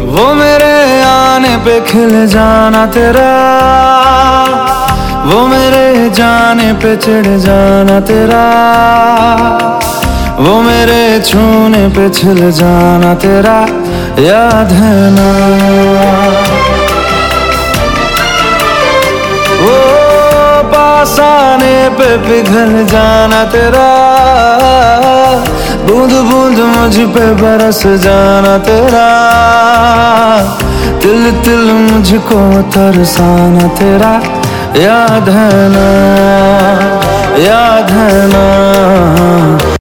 वो मेरे आने पे खिल जाना तेरा, वो मेरे जाने पे चिढ़ जाना तेरा, वो मेरे छूने पे छिल जाना तेरा, याद है ना। वो पास आने पे पिघल जाना तेरा, बूंद बूंद मुझ पे बरस जाना तेरा, तिल तिल मुझको तरसाना तेरा, याद है ना, याद है ना।